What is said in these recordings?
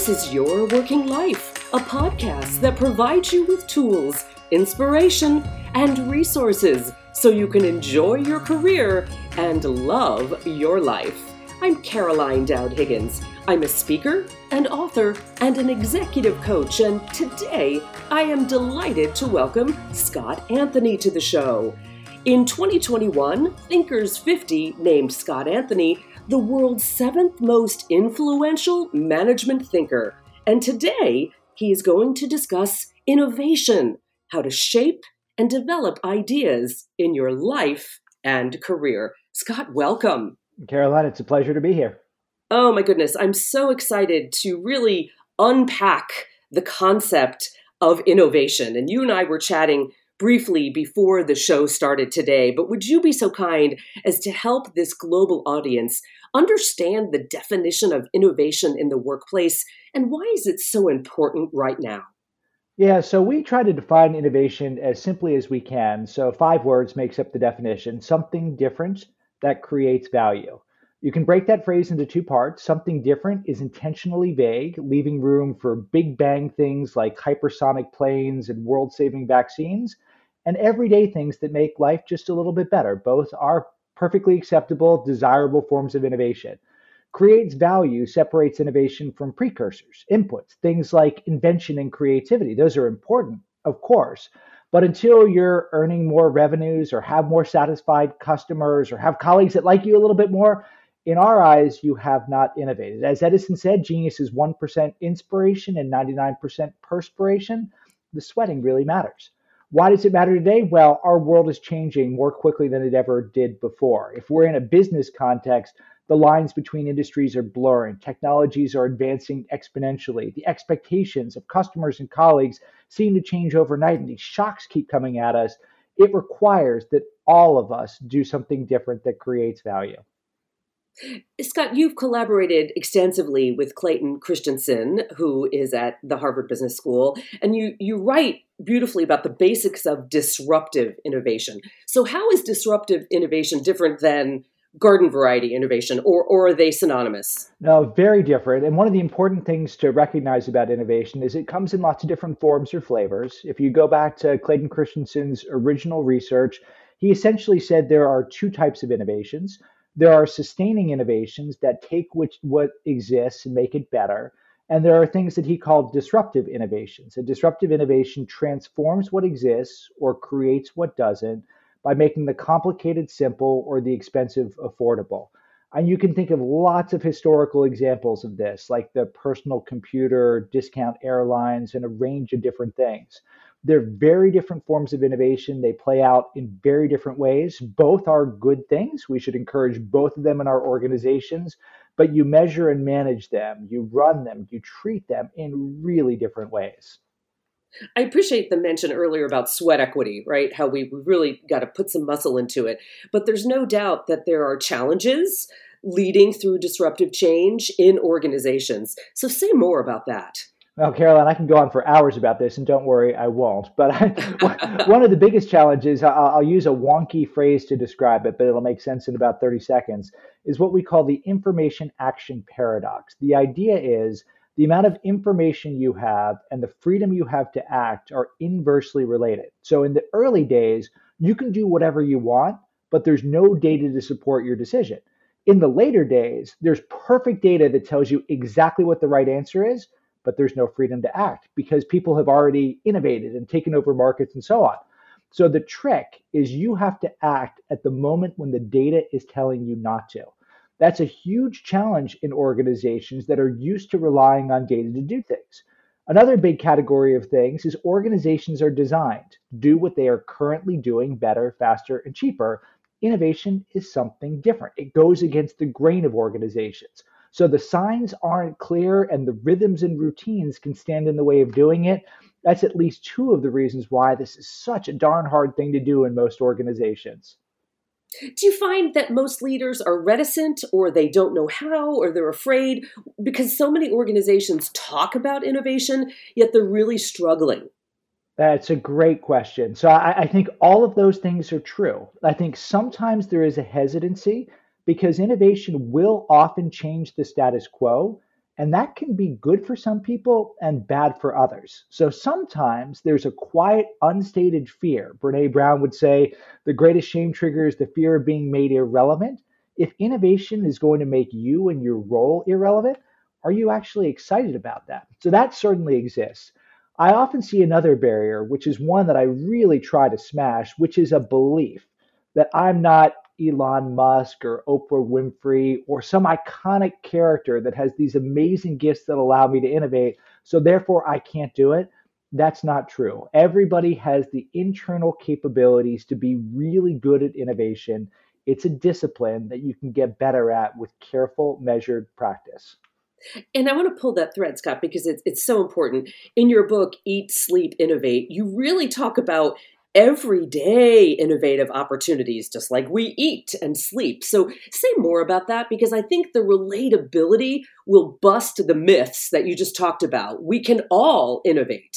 This is Your Working Life, a podcast that provides you with tools, inspiration, and resources so you can enjoy your career and love your life. I'm Caroline Dowd Higgins. I'm a speaker, an author, and an executive coach, and today I am delighted to welcome Scott Anthony to the show. In 2021, Thinkers 50 named Scott Anthony the world's 7th most influential management thinker. And today, he is going to discuss innovation, how to shape and develop ideas in your life and career. Scott, welcome. Caroline, it's a pleasure to be here. Oh my goodness, I'm so excited to really unpack the concept of innovation. And you and I were chatting briefly before the show started today, but would you be so kind as to help this global audience understand the definition of innovation in the workplace and why is it so important right now? Yeah, so we try to define innovation as simply as we can. So 5 words makes up the definition: something different that creates value. You can break that phrase into 2 parts. Something different is intentionally vague, leaving room for big bang things like hypersonic planes and world-saving vaccines, and everyday things that make life just a little bit better. Both are perfectly acceptable, desirable forms of innovation. Creates value separates innovation from precursors, inputs, things like invention and creativity. Those are important, of course. But until you're earning more revenues or have more satisfied customers or have colleagues that like you a little bit more, in our eyes, you have not innovated. As Edison said, genius is 1% inspiration and 99% perspiration. The sweating really matters. Why does it matter today? Well, our world is changing more quickly than it ever did before. If we're in a business context, the lines between industries are blurring. Technologies are advancing exponentially. The expectations of customers and colleagues seem to change overnight, and these shocks keep coming at us. It requires that all of us do something different that creates value. Scott, you've collaborated extensively with Clayton Christensen, who is at the Harvard Business School, and you write beautifully about the basics of disruptive innovation. So how is disruptive innovation different than garden variety innovation, or are they synonymous? No, very different. And one of the important things to recognize about innovation is it comes in lots of different forms or flavors. If you go back to Clayton Christensen's original research, he essentially said there are 2 types of innovations. There are sustaining innovations that take what exists and make it better. And there are things that he called disruptive innovations. A disruptive innovation transforms what exists or creates what doesn't by making the complicated simple or the expensive affordable. And you can think of lots of historical examples of this, like the personal computer, discount airlines, and a range of different things. They're very different forms of innovation. They play out in very different ways. Both are good things. We should encourage both of them in our organizations, but you measure and manage them, you run them, you treat them in really different ways. I appreciate the mention earlier about sweat equity, right? How we really got to put some muscle into it. But there's no doubt that there are challenges leading through disruptive change in organizations. So say more about that. Well, Caroline, I can go on for hours about this, and don't worry, I won't. But one of the biggest challenges, I'll use a wonky phrase to describe it, but it'll make sense in about 30 seconds, is what we call the information action paradox. The idea is the amount of information you have and the freedom you have to act are inversely related. So in the early days, you can do whatever you want, but there's no data to support your decision. In the later days, there's perfect data that tells you exactly what the right answer is, but there's no freedom to act because people have already innovated and taken over markets and so on. So the trick is you have to act at the moment when the data is telling you not to. That's a huge challenge in organizations that are used to relying on data to do things. Another big category of things is organizations are designed to do what they are currently doing better, faster, and cheaper. Innovation is something different. It goes against the grain of organizations. So the signs aren't clear and the rhythms and routines can stand in the way of doing it. That's at least 2 of the reasons why this is such a darn hard thing to do in most organizations. Do you find that most leaders are reticent or they don't know how or they're afraid because so many organizations talk about innovation, yet they're really struggling? That's a great question. So I think all of those things are true. I think sometimes there is a hesitancy because innovation will often change the status quo And that can be good for some people and bad for others. So sometimes there's a quiet, unstated fear. Brene Brown would say the greatest shame trigger is the fear of being made irrelevant. If innovation is going to make you and your role irrelevant, are you actually excited about that? So that certainly exists. I often see another barrier, which is one that I really try to smash, which is a belief that I'm not Elon Musk or Oprah Winfrey or some iconic character that has these amazing gifts that allow me to innovate. So therefore, I can't do it. That's not true. Everybody has the internal capabilities to be really good at innovation. It's a discipline that you can get better at with careful, measured practice. And I want to pull that thread, Scott, because it's so important. In your book, Eat, Sleep, Innovate, you really talk about everyday innovative opportunities, just like we eat and sleep. So say more about that, because I think the relatability will bust the myths that you just talked about. We can all innovate.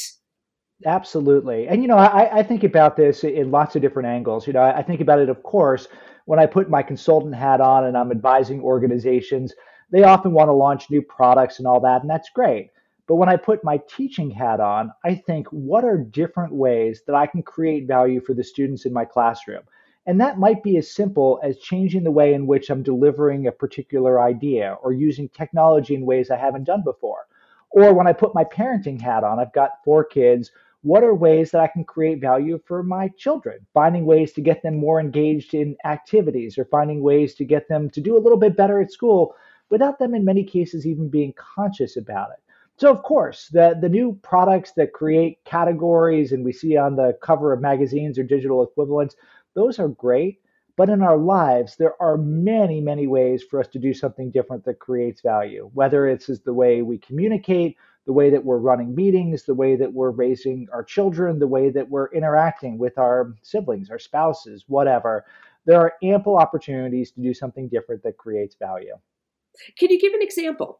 Absolutely. And, I think about this in lots of different angles. I think about it, of course, when I put my consultant hat on and I'm advising organizations, they often want to launch new products and all that, and that's great. But when I put my teaching hat on, I think, what are different ways that I can create value for the students in my classroom? And that might be as simple as changing the way in which I'm delivering a particular idea or using technology in ways I haven't done before. Or when I put my parenting hat on, I've got 4 kids. What are ways that I can create value for my children? Finding ways to get them more engaged in activities or finding ways to get them to do a little bit better at school without them, in many cases, even being conscious about it. So, of course, the new products that create categories and we see on the cover of magazines or digital equivalents, those are great. But in our lives, there are many, many ways for us to do something different that creates value, whether it's as the way we communicate, the way that we're running meetings, the way that we're raising our children, the way that we're interacting with our siblings, our spouses, whatever. There are ample opportunities to do something different that creates value. Can you give an example?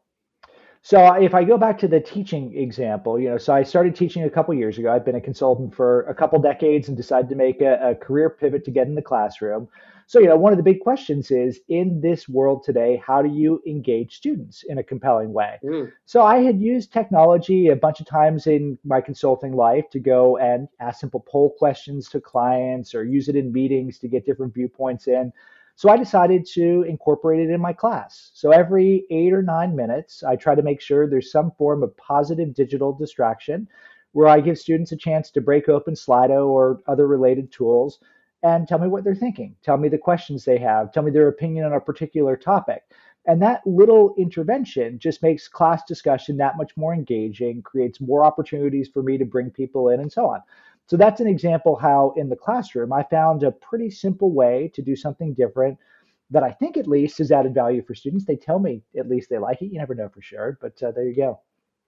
So if I go back to the teaching example, so I started teaching a couple years ago. I've been a consultant for a couple decades and decided to make a career pivot to get in the classroom. So, one of the big questions is in this world today, how do you engage students in a compelling way? Mm. So I had used technology a bunch of times in my consulting life to go and ask simple poll questions to clients or use it in meetings to get different viewpoints in. So I decided to incorporate it in my class. So every 8 or 9 minutes, I try to make sure there's some form of positive digital distraction where I give students a chance to break open Slido or other related tools and tell me what they're thinking. Tell me the questions they have. Tell me their opinion on a particular topic. And that little intervention just makes class discussion that much more engaging, creates more opportunities for me to bring people in, and so on. So that's an example how in the classroom I found a pretty simple way to do something different that I think at least has added value for students. They tell me at least they like it. You never know for sure, but there you go.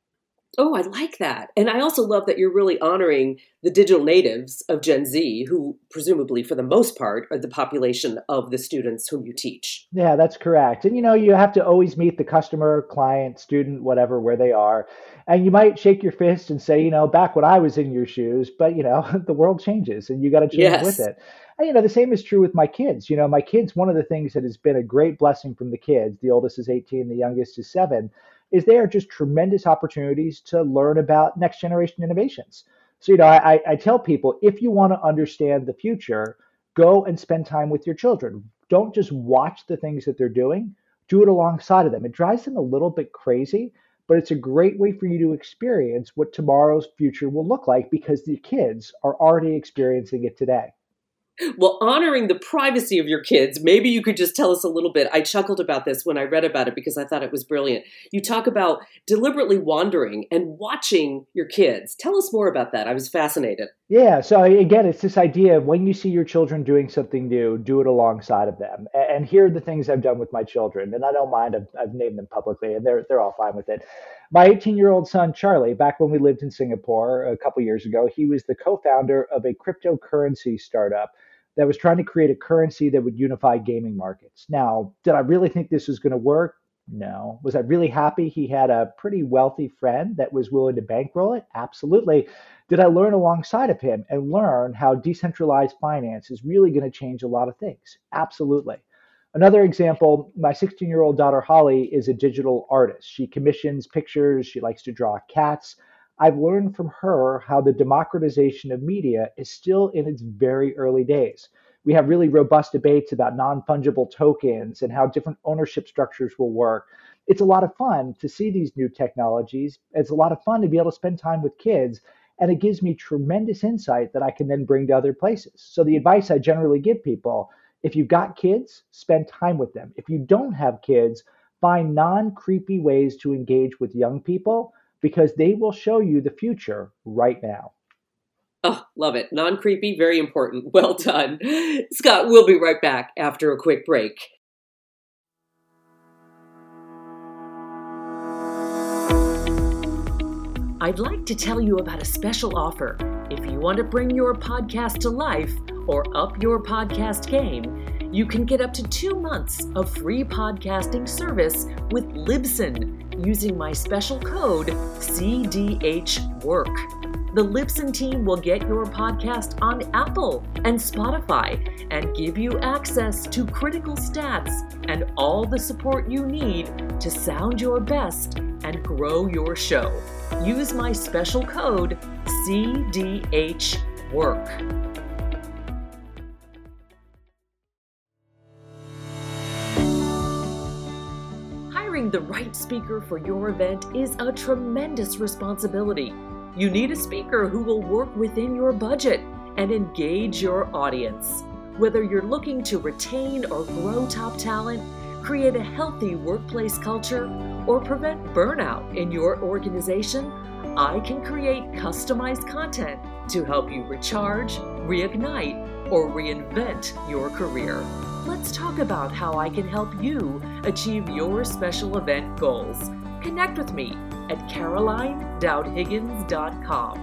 Oh, I like that. And I also love that you're really honoring the digital natives of Gen Z, who presumably, for the most part, are the population of the students whom you teach. Yeah, that's correct. And you have to always meet the customer, client, student, whatever, where they are. And you might shake your fist and say, back when I was in your shoes, but the world changes and you got to change with Yes. it. And the same is true with my kids. My kids, one of the things that has been a great blessing from the kids, the oldest is 18, the youngest is 7, is they are just tremendous opportunities to learn about next generation innovations. So, I tell people if you want to understand the future, go and spend time with your children. Don't just watch the things that they're doing, do it alongside of them. It drives them a little bit crazy, but it's a great way for you to experience what tomorrow's future will look like because the kids are already experiencing it today. Well, honoring the privacy of your kids, maybe you could just tell us a little bit. I chuckled about this when I read about it because I thought it was brilliant. You talk about deliberately wandering and watching your kids. Tell us more about that. I was fascinated. Yeah, so again, it's this idea of when you see your children doing something new, do it alongside of them. And here are the things I've done with my children, and I don't mind. I've named them publicly, and they're all fine with it. My 18-year-old son Charlie, back when we lived in Singapore a couple years ago, he was the co-founder of a cryptocurrency startup that was trying to create a currency that would unify gaming markets. Now, did I really think this was going to work? No. Was I really happy he had a pretty wealthy friend that was willing to bankroll it? Absolutely. Did I learn alongside of him and learn how decentralized finance is really going to change a lot of things? Absolutely. Another example, my 16-year-old daughter Holly is a digital artist. She commissions pictures, she likes to draw cats. I've learned from her how the democratization of media is still in its very early days. We have really robust debates about non-fungible tokens and how different ownership structures will work. It's a lot of fun to see these new technologies. It's a lot of fun to be able to spend time with kids, and it gives me tremendous insight that I can then bring to other places. So the advice I generally give people, if you've got kids, spend time with them. If you don't have kids, find non-creepy ways to engage with young people because they will show you the future right now. Oh, love it. Non-creepy, very important. Well done. Scott, we'll be right back after a quick break. I'd like to tell you about a special offer. If you want to bring your podcast to life or up your podcast game, you can get up to 2 months of free podcasting service with Libsyn using my special code CDHWORK. The Libsyn team will get your podcast on Apple and Spotify and give you access to critical stats and all the support you need to sound your best and grow your show. Use my special code CDHWORK. Hiring the right speaker for your event is a tremendous responsibility. You need a speaker who will work within your budget and engage your audience. Whether you're looking to retain or grow top talent, create a healthy workplace culture, or prevent burnout in your organization, I can create customized content to help you recharge, reignite, or reinvent your career. Let's talk about how I can help you achieve your special event goals. Connect with me at carolinedowdhiggins.com.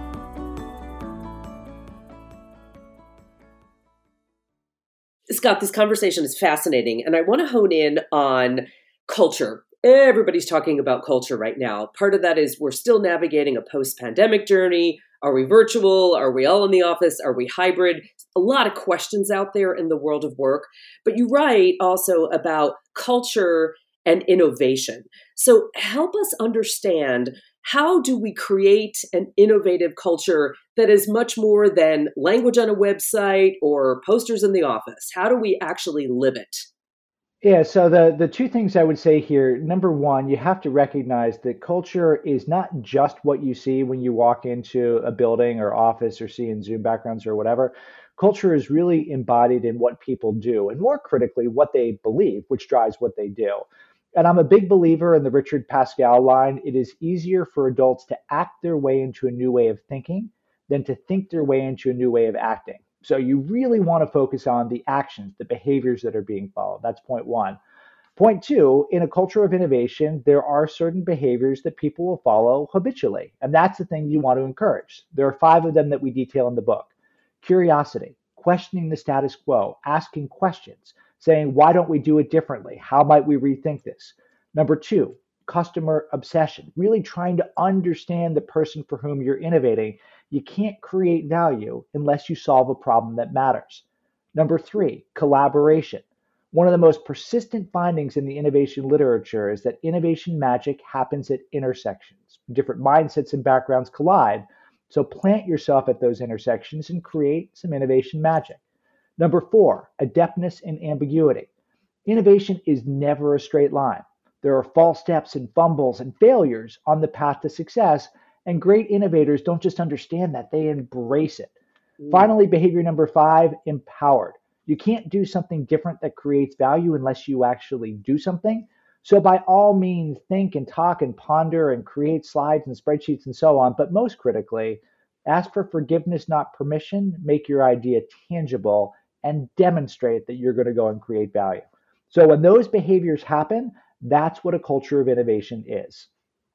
Scott, this conversation is fascinating, and I want to hone in on culture. Everybody's talking about culture right now. Part of that is we're still navigating a post-pandemic journey. Are we virtual? Are we all in the office? Are we hybrid? A lot of questions out there in the world of work. But you write also about culture and innovation. So help us understand, how do we create an innovative culture that is much more than language on a website or posters in the office? How do we actually live it? Yeah, so the two things I would say here, number one, you have to recognize that culture is not just what you see when you walk into a building or office or see in Zoom backgrounds or whatever. Culture is really embodied in what people do, and more critically, what they believe, which drives what they do. And I'm a big believer in the Richard Pascal line. It is easier for adults to act their way into a new way of thinking than to think their way into a new way of acting. So you really want to focus on the actions, the behaviors that are being followed. That's point one. Point two, in a culture of innovation, there are certain behaviors that people will follow habitually. And that's the thing you want to encourage. There are 5 of them that we detail in the book. Curiosity, questioning the status quo, asking questions, saying, why don't we do it differently? How might we rethink this? Number 2, customer obsession, really trying to understand the person for whom you're innovating. You can't create value unless you solve a problem that matters. Number 3, collaboration. One of the most persistent findings in the innovation literature is that innovation magic happens at intersections. Different mindsets and backgrounds collide. So plant yourself at those intersections and create some innovation magic. Number 4, adeptness in ambiguity. Innovation is never a straight line. There are false steps and fumbles and failures on the path to success, and great innovators don't just understand that, they embrace it. Finally, behavior number 5, empowered. You can't do something different that creates value unless you actually do something. So by all means, think and talk and ponder and create slides and spreadsheets and so on. But most critically, ask for forgiveness, not permission. Make your idea tangible and demonstrate that you're going to go and create value. So when those behaviors happen, that's what a culture of innovation is.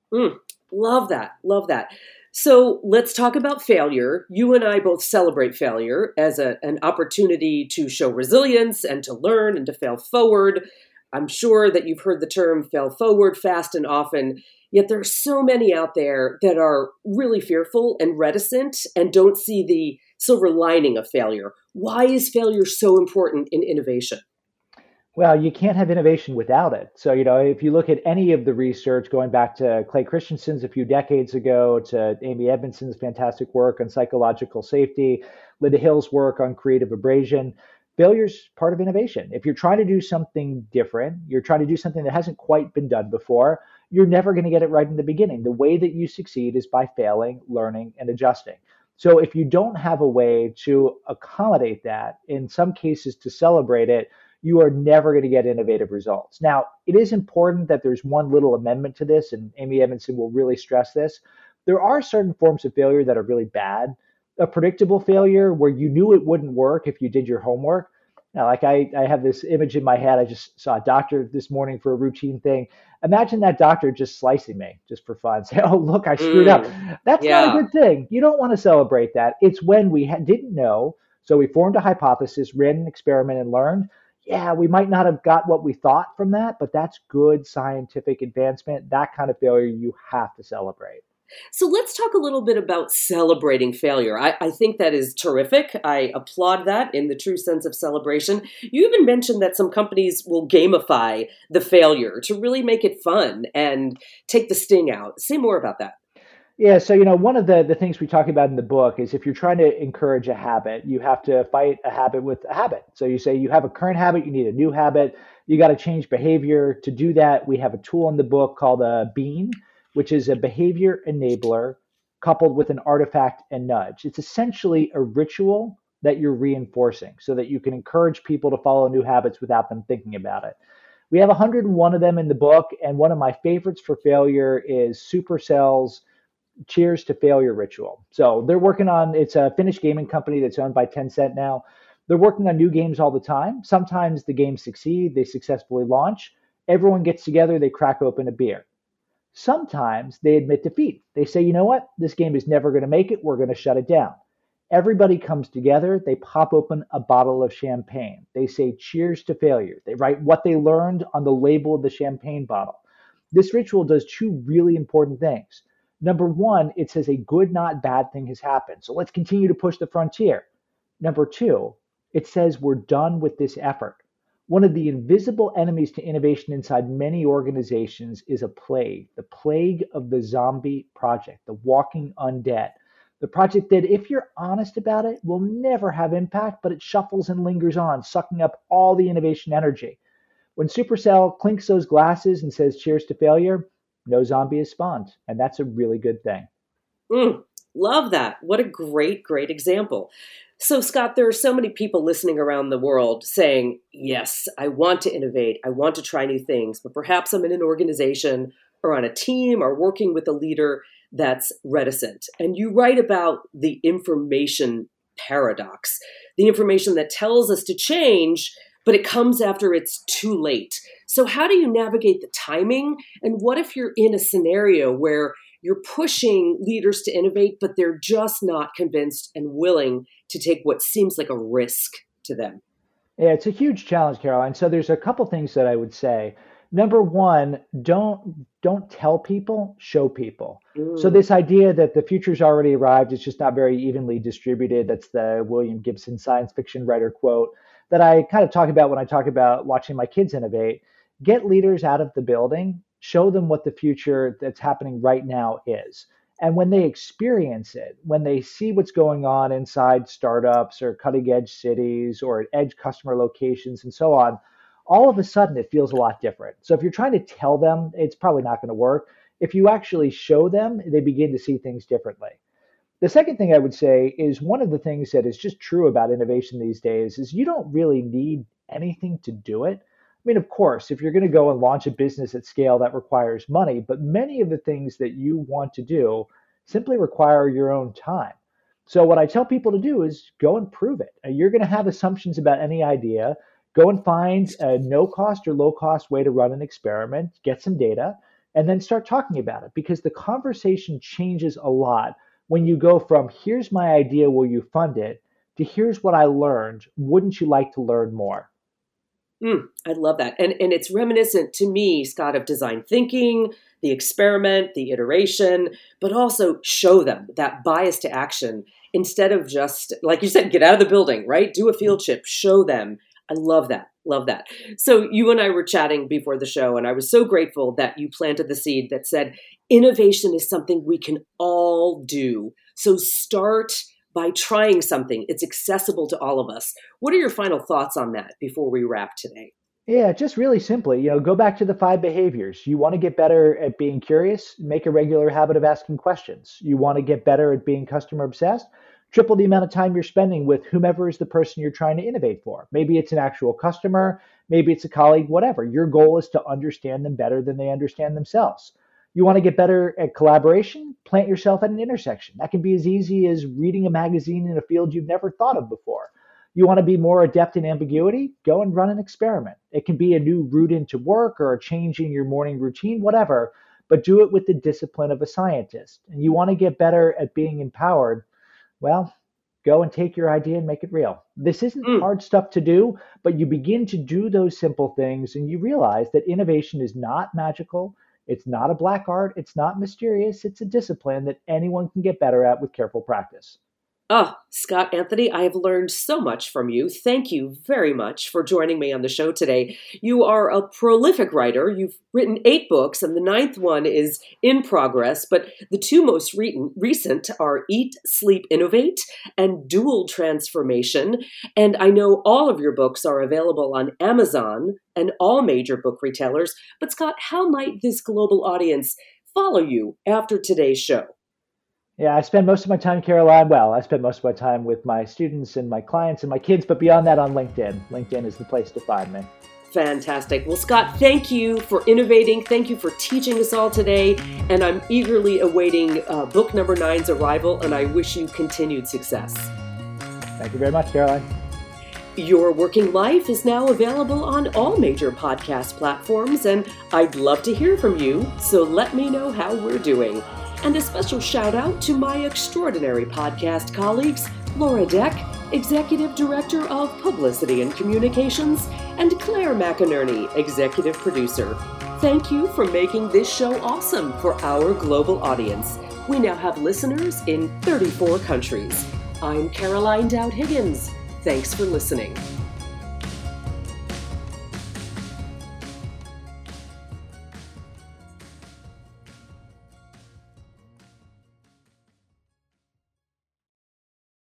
Love that. Love that. So let's talk about failure. You and I both celebrate failure as an opportunity to show resilience and to learn and to fail forward. I'm sure that you've heard the term fail forward fast and often, yet there are so many out there that are really fearful and reticent and don't see the silver lining of failure. Why is failure so important in innovation? Well, you can't have innovation without it. So, if you look at any of the research going back to Clay Christensen's a few decades ago, to Amy Edmondson's fantastic work on psychological safety, Linda Hill's work on creative abrasion, failure's part of innovation. If you're trying to do something different, you're trying to do something that hasn't quite been done before, you're never going to get it right in the beginning. The way that you succeed is by failing, learning, and adjusting. So if you don't have a way to accommodate that, in some cases to celebrate it, you are never going to get innovative results. Now, it is important that there's one little amendment to this, and Amy Edmondson will really stress this. There are certain forms of failure that are really bad. A predictable failure where you knew it wouldn't work if you did your homework. Now, like I have this image in my head. I just saw a doctor this morning for a routine thing. Imagine that doctor just slicing me just for fun. Say, oh, look, I screwed up. That's not a good thing. You don't want to celebrate that. It's when we didn't know. So we formed a hypothesis, ran an experiment, and learned. Yeah, we might not have got what we thought from that, but that's good scientific advancement. That kind of failure you have to celebrate. So let's talk a little bit about celebrating failure. I think that is terrific. I applaud that in the true sense of celebration. You even mentioned that some companies will gamify the failure to really make it fun and take the sting out. Say more about that. Yeah, so one of the things we talk about in the book is if you're trying to encourage a habit, you have to fight a habit with a habit. So you say you have a current habit, you need a new habit, you got to change behavior. To do that, we have a tool in the book called a BEAN, which is a behavior enabler coupled with an artifact and nudge. It's essentially a ritual that you're reinforcing so that you can encourage people to follow new habits without them thinking about it. We have 101 of them in the book, and one of my favorites for failure is Supercell's Cheers to Failure ritual. So they're working on, it's a Finnish gaming company that's owned by Tencent now. They're working on new games all the time. Sometimes the games succeed, they successfully launch. Everyone gets together, they crack open a beer. Sometimes they admit defeat. They say, you know what? This game is never going to make it. We're going to shut it down. Everybody comes together. They pop open a bottle of champagne. They say, cheers to failure. They write what they learned on the label of the champagne bottle. This ritual does two really important things. Number one, it says a good, not bad thing has happened. So let's continue to push the frontier. Number two, it says we're done with this effort. One of the invisible enemies to innovation inside many organizations is a plague, the plague of the zombie project, the walking undead. The project that, if you're honest about it, will never have impact, but it shuffles and lingers on, sucking up all the innovation energy. When Supercell clinks those glasses and says cheers to failure, no zombie is spawned, and that's a really good thing. Love that. What a great, great example. So, Scott, there are so many people listening around the world saying, yes, I want to innovate. I want to try new things, but perhaps I'm in an organization or on a team or working with a leader that's reticent. And you write about the information paradox, the information that tells us to change, but it comes after it's too late. So how do you navigate the timing? And what if you're in a scenario where you're pushing leaders to innovate, but they're just not convinced and willing to take what seems like a risk to them? Yeah, it's a huge challenge, Caroline. So there's a couple things that I would say. Number one, don't tell people, show people. So this idea that the future's already arrived, it's just not very evenly distributed. That's the William Gibson science fiction writer quote that I kind of talk about when I talk about watching my kids innovate. Get leaders out of the building, show them what the future that's happening right now is. And when they experience it, when they see what's going on inside startups or cutting edge cities or at edge customer locations and so on, all of a sudden it feels a lot different. So if you're trying to tell them, it's probably not going to work. If you actually show them, they begin to see things differently. The second thing I would say is one of the things that is just true about innovation these days is you don't really need anything to do it. I mean, of course, if you're going to go and launch a business at scale, that requires money, but many of the things that you want to do simply require your own time. So what I tell people to do is go and prove it. You're going to have assumptions about any idea. Go and find a no-cost or low-cost way to run an experiment, get some data, and then start talking about it, because the conversation changes a lot when you go from here's my idea, will you fund it, to here's what I learned, wouldn't you like to learn more? I love that. And it's reminiscent to me, Scott, of design thinking, the experiment, the iteration, but also show them that bias to action instead of just, like you said, get out of the building, right? Do a field trip, show them, I love that. Love that. So you and I were chatting before the show, and I was so grateful that you planted the seed that said innovation is something we can all do. So start by trying something. It's accessible to all of us. What are your final thoughts on that before we wrap today? Yeah, just really simply, go back to the 5 behaviors. You want to get better at being curious, make a regular habit of asking questions. You want to get better at being customer obsessed, triple the amount of time you're spending with whomever is the person you're trying to innovate for. Maybe it's an actual customer, maybe it's a colleague, whatever. Your goal is to understand them better than they understand themselves. You want to get better at collaboration? Plant yourself at an intersection. That can be as easy as reading a magazine in a field you've never thought of before. You want to be more adept in ambiguity? Go and run an experiment. It can be a new route into work or a change in your morning routine, whatever, but do it with the discipline of a scientist. And you want to get better at being empowered? Well, go and take your idea and make it real. This isn't hard stuff to do, but you begin to do those simple things and you realize that innovation is not magical. It's not a black art. It's not mysterious. It's a discipline that anyone can get better at with careful practice. Scott Anthony, I have learned so much from you. Thank you very much for joining me on the show today. You are a prolific writer. You've written 8 books, and the 9th one is in progress. But the 2 most recent are Eat, Sleep, Innovate and Dual Transformation. And I know all of your books are available on Amazon and all major book retailers. But Scott, how might this global audience follow you after today's show? Yeah, I spend most of my time, Caroline. Well, I spend most of my time with my students and my clients and my kids, but beyond that on LinkedIn. LinkedIn is the place to find me. Fantastic. Well, Scott, thank you for innovating. Thank you for teaching us all today. And I'm eagerly awaiting book number 9's arrival, and I wish you continued success. Thank you very much, Caroline. Your Working Life is now available on all major podcast platforms, and I'd love to hear from you, so let me know how we're doing. And a special shout out to my extraordinary podcast colleagues, Laura Deck, Executive Director of Publicity and Communications, and Claire McInerney, Executive Producer. Thank you for making this show awesome for our global audience. We now have listeners in 34 countries. I'm Caroline Dowd Higgins. Thanks for listening.